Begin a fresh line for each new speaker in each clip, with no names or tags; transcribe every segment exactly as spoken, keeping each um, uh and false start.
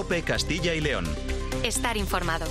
COPE Castilla y León.
Estar informado.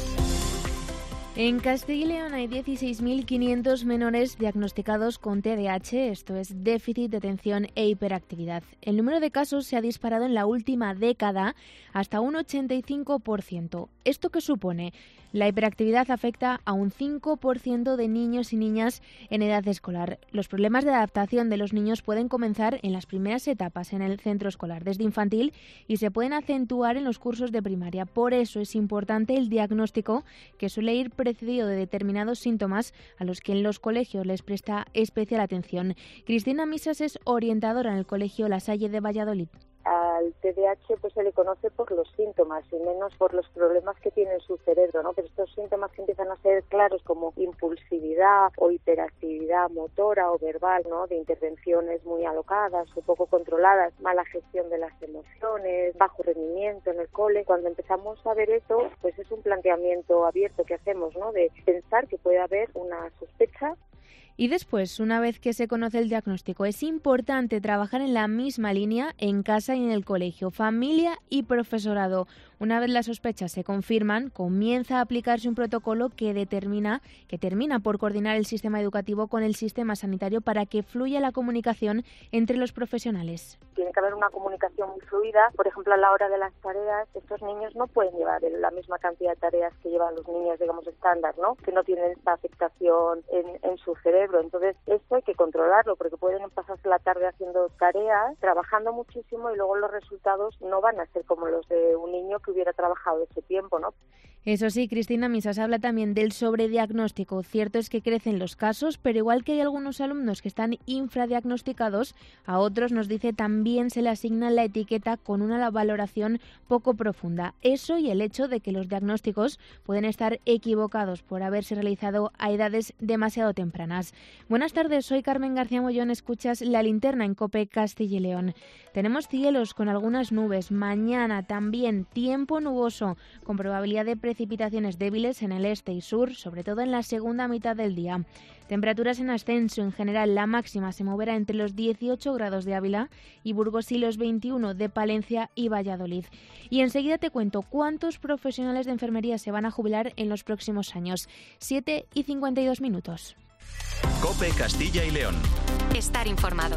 En Castilla y León hay dieciséis mil quinientos menores diagnosticados con T D A H, esto es déficit de atención e hiperactividad. El número de casos se ha disparado en la última década hasta un ochenta y cinco por ciento. ¿Esto qué supone? La hiperactividad afecta a un cinco por ciento de niños y niñas en edad escolar. Los problemas de adaptación de los niños pueden comenzar en las primeras etapas en el centro escolar, desde infantil, y se pueden acentuar en los cursos de primaria. Por eso es importante el diagnóstico, que suele ir precedido de determinados síntomas a los que en los colegios les presta especial atención. Cristina Misas es orientadora en el Colegio La Salle de Valladolid.
Al T D A H pues se le conoce por los síntomas y menos por los problemas que tiene en su cerebro, ¿no? Pero estos síntomas que empiezan a ser claros, como impulsividad o hiperactividad motora o verbal, ¿no? De intervenciones muy alocadas o poco controladas, mala gestión de las emociones, bajo rendimiento en el cole. Cuando empezamos a ver eso, pues es un planteamiento abierto que hacemos, ¿no? De pensar que puede haber una sospecha.
Y después, una vez que se conoce el diagnóstico, es importante trabajar en la misma línea en casa y en el colegio, familia y profesorado. Una vez las sospechas se confirman, comienza a aplicarse un protocolo que determina, que termina por coordinar el sistema educativo con el sistema sanitario para que fluya la comunicación entre los profesionales.
Tiene que haber una comunicación muy fluida. Por ejemplo, a la hora de las tareas, estos niños no pueden llevar la misma cantidad de tareas que llevan los niños, digamos, estándar, ¿no? Que no tienen esta afectación en, en su cerebro. Entonces, esto hay que controlarlo, porque pueden pasarse la tarde haciendo tareas, trabajando muchísimo, y luego los resultados no van a ser como los de un niño que hubiera trabajado ese tiempo, ¿no?
Eso sí, Cristina Misas habla también del sobrediagnóstico. Cierto es que crecen los casos, pero igual que hay algunos alumnos que están infradiagnosticados, a otros, nos dice, también se le asigna la etiqueta con una valoración poco profunda. Eso y el hecho de que los diagnósticos pueden estar equivocados por haberse realizado a edades demasiado tempranas. Buenas tardes, soy Carmen García Mollón, escuchas La Linterna en COPE Castilla y León. Tenemos cielos con algunas nubes, mañana también tiempo nuboso, con probabilidad de precipitaciones débiles en el este y sur, sobre todo en la segunda mitad del día. Temperaturas en ascenso, en general la máxima se moverá entre los dieciocho grados de Ávila y Burgos y los veintiuno de Palencia y Valladolid. Y enseguida te cuento cuántos profesionales de enfermería se van a jubilar en los próximos años. siete y cincuenta y dos minutos.
COPE Castilla y León.
Estar informado.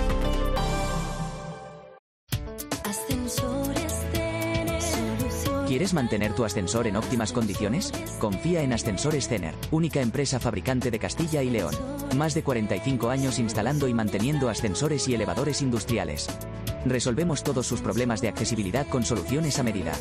¿Quieres mantener tu ascensor en óptimas condiciones? Confía en Ascensores Cener, única empresa fabricante de Castilla y León. Más de cuarenta y cinco años instalando y manteniendo ascensores y elevadores industriales. Resolvemos todos sus problemas de accesibilidad con soluciones a medida.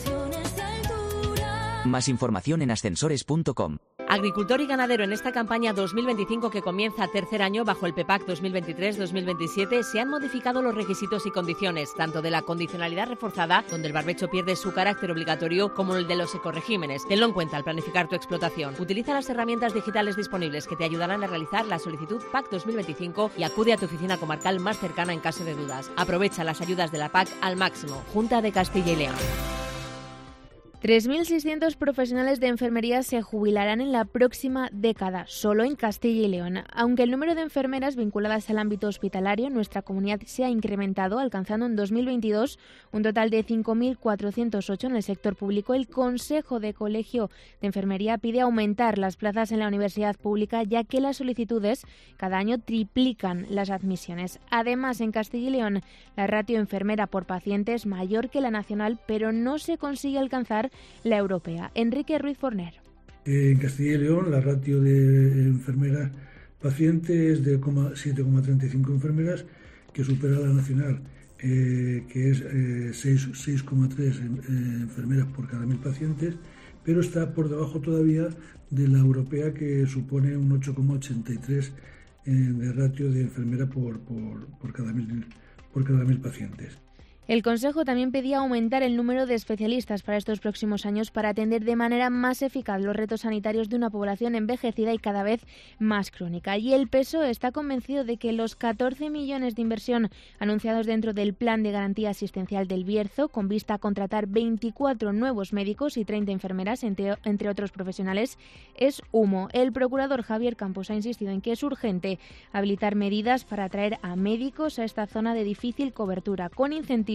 Más información en ascensores punto com.
Agricultor y ganadero, en esta campaña dos mil veinticinco que comienza tercer año bajo el PEPAC dos mil veintitrés dos mil veintisiete se han modificado los requisitos y condiciones, tanto de la condicionalidad reforzada, donde el barbecho pierde su carácter obligatorio, como el de los ecoregímenes. Tenlo en cuenta al planificar tu explotación. Utiliza las herramientas digitales disponibles que te ayudarán a realizar la solicitud P A C dos mil veinticinco y acude a tu oficina comarcal más cercana en caso de dudas. Aprovecha las ayudas de la P A C al máximo. Junta de Castilla y León.
tres mil seiscientos profesionales de enfermería se jubilarán en la próxima década, solo en Castilla y León. Aunque el número de enfermeras vinculadas al ámbito hospitalario en nuestra comunidad se ha incrementado, alcanzando en dos mil veintidós un total de cinco mil cuatrocientos ocho en el sector público, el Consejo de Colegio de Enfermería pide aumentar las plazas en la universidad pública, ya que las solicitudes cada año triplican las admisiones. Además, en Castilla y León, la ratio enfermera por paciente es mayor que la nacional, pero no se consigue alcanzar la europea. Enrique Ruiz Forner.
En Castilla y León la ratio de enfermeras paciente es de siete coma treinta y cinco enfermeras, que supera la nacional, eh, que es eh, seis coma tres eh, enfermeras por cada mil pacientes, pero está por debajo todavía de la europea, que supone un ocho coma ochenta y tres eh, de ratio de enfermera por, por, por, cada mil, por cada mil pacientes.
El Consejo también pedía aumentar el número de especialistas para estos próximos años para atender de manera más eficaz los retos sanitarios de una población envejecida y cada vez más crónica. Y el P S O E está convencido de que los catorce millones de inversión anunciados dentro del Plan de Garantía Asistencial del Bierzo, con vista a contratar veinticuatro nuevos médicos y treinta enfermeras, entre, entre otros profesionales, es humo. El procurador Javier Campos ha insistido en que es urgente habilitar medidas para atraer a médicos a esta zona de difícil cobertura, con incentivos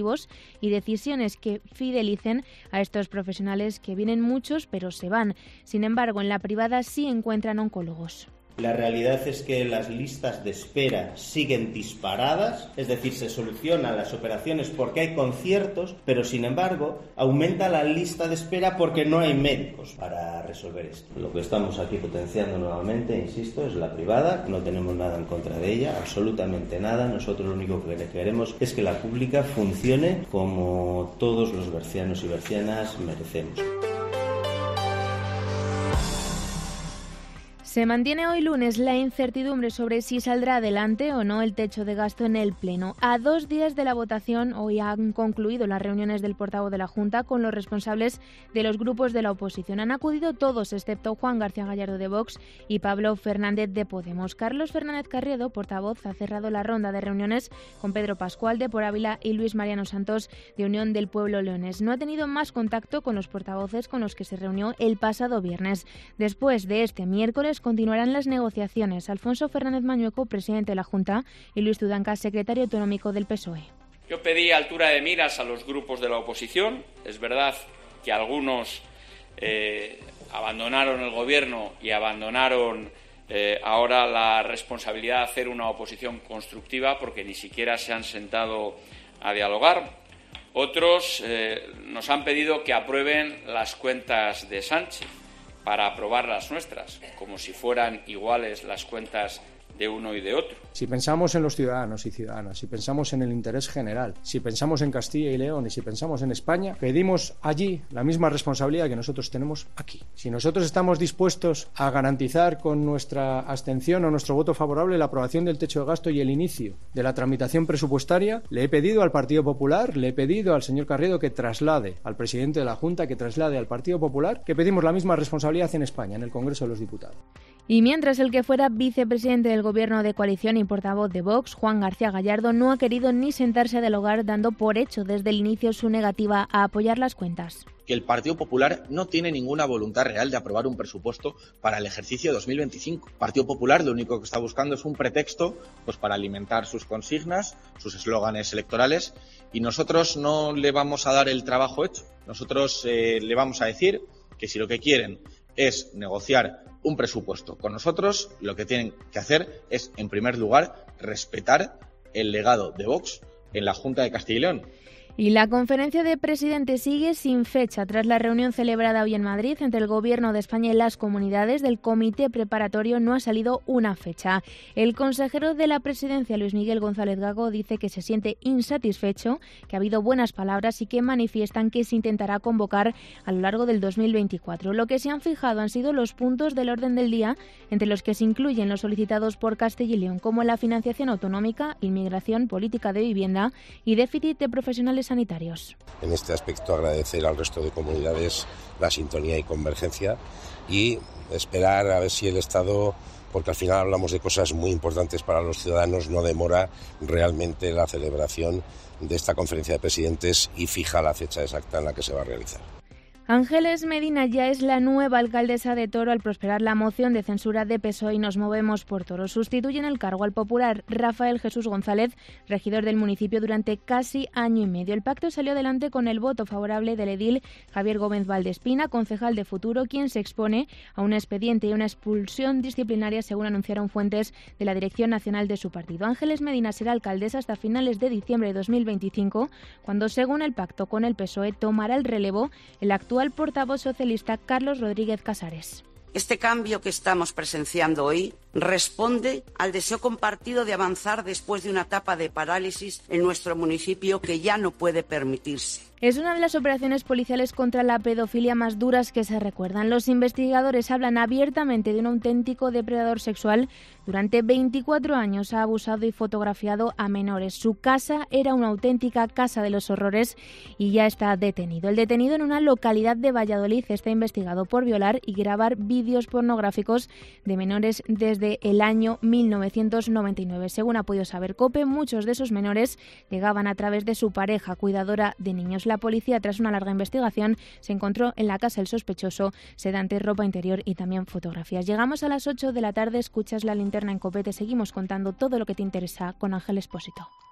objetivos y decisiones que fidelicen a estos profesionales, que vienen muchos pero se van. Sin embargo, en la privada sí encuentran oncólogos.
La realidad es que las listas de espera siguen disparadas, es decir, se solucionan las operaciones porque hay conciertos, pero sin embargo aumenta la lista de espera porque no hay médicos para resolver esto. Lo que estamos aquí potenciando nuevamente, insisto, es la privada, no tenemos nada en contra de ella, absolutamente nada. Nosotros lo único que queremos es que la pública funcione como todos los bercianos y bercianas merecemos.
Se mantiene hoy lunes la incertidumbre sobre si saldrá adelante o no el techo de gasto en el Pleno. A dos días de la votación, hoy han concluido las reuniones del portavoz de la Junta con los responsables de los grupos de la oposición. Han acudido todos, excepto Juan García Gallardo de Vox y Pablo Fernández de Podemos. Carlos Fernández Carriedo, portavoz, ha cerrado la ronda de reuniones con Pedro Pascual de Por Ávila y Luis Mariano Santos de Unión del Pueblo Leonés. No ha tenido más contacto con los portavoces con los que se reunió el pasado viernes. Después de este miércoles continuarán las negociaciones. Alfonso Fernández Mañueco, presidente de la Junta, y Luis Tudanca, secretario autonómico del P S O E.
Yo pedí altura de miras a los grupos de la oposición. Es verdad que algunos eh, abandonaron el gobierno y abandonaron eh, ahora la responsabilidad de hacer una oposición constructiva porque ni siquiera se han sentado a dialogar. Otros eh, nos han pedido que aprueben las cuentas de Sánchez para aprobar las nuestras, como si fueran iguales las cuentas de uno y de otro.
Si pensamos en los ciudadanos y ciudadanas, si pensamos en el interés general, si pensamos en Castilla y León y si pensamos en España, pedimos allí la misma responsabilidad que nosotros tenemos aquí. Si nosotros estamos dispuestos a garantizar con nuestra abstención o nuestro voto favorable la aprobación del techo de gasto y el inicio de la tramitación presupuestaria, le he pedido al Partido Popular, le he pedido al señor Carriedo que traslade al presidente de la Junta, que traslade al Partido Popular, que pedimos la misma responsabilidad en España, en el Congreso de los Diputados.
Y mientras el que fuera vicepresidente del Gobierno de coalición y portavoz de Vox, Juan García Gallardo, no ha querido ni sentarse a dialogar, dando por hecho desde el inicio su negativa a apoyar las cuentas.
Que el Partido Popular no tiene ninguna voluntad real de aprobar un presupuesto para el ejercicio dos mil veinticinco. El Partido Popular lo único que está buscando es un pretexto pues, para alimentar sus consignas, sus eslóganes electorales, y nosotros no le vamos a dar el trabajo hecho. Nosotros eh, le vamos a decir que si lo que quieren es negociar un presupuesto con nosotros, lo que tienen que hacer es, en primer lugar, respetar el legado de Vox en la Junta de Castilla y León.
Y la conferencia de presidentes sigue sin fecha tras la reunión celebrada hoy en Madrid entre el Gobierno de España y las comunidades. Del comité preparatorio no ha salido una fecha. El consejero de la presidencia, Luis Miguel González Gago, dice que se siente insatisfecho, que ha habido buenas palabras y que manifiestan que se intentará convocar a lo largo del dos mil veinticuatro. Lo que se han fijado han sido los puntos del orden del día, entre los que se incluyen los solicitados por Castilla y León, como la financiación autonómica, inmigración, política de vivienda y déficit de profesionales sanitarios.
En este aspecto, agradecer al resto de comunidades la sintonía y convergencia y esperar a ver si el Estado, porque al final hablamos de cosas muy importantes para los ciudadanos, no demora realmente la celebración de esta conferencia de presidentes y fija la fecha exacta en la que se va a realizar.
Ángeles Medina ya es la nueva alcaldesa de Toro al prosperar la moción de censura de P S O E y Nos Movemos por Toro. Sustituye en el cargo al popular Rafael Jesús González, regidor del municipio durante casi año y medio. El pacto salió adelante con el voto favorable del edil Javier Gómez Valdespina, concejal de Futuro, quien se expone a un expediente y una expulsión disciplinaria, según anunciaron fuentes de la Dirección Nacional de su partido. Ángeles Medina será alcaldesa hasta finales de diciembre de dos mil veinticinco, cuando, según el pacto con el P S O E, tomará el relevo el actual actual portavoz socialista Carlos Rodríguez Casares.
Este cambio que estamos presenciando hoy responde al deseo compartido de avanzar después de una etapa de parálisis en nuestro municipio que ya no puede permitirse.
Es una de las operaciones policiales contra la pedofilia más duras que se recuerdan. Los investigadores hablan abiertamente de un auténtico depredador sexual. Durante veinticuatro años ha abusado y fotografiado a menores. Su casa era una auténtica casa de los horrores y ya está detenido. El detenido, en una localidad de Valladolid, está investigado por violar y grabar vídeos pornográficos de menores desde el año mil novecientos noventa y nueve. Según ha podido saber COPE, muchos de esos menores llegaban a través de su pareja, cuidadora de niños. La policía, tras una larga investigación, se encontró en la casa del sospechoso sedantes, ropa interior y también fotografías. Llegamos a las ocho de la tarde, escuchas La Linterna en COPE, te seguimos contando todo lo que te interesa con Ángel Expósito.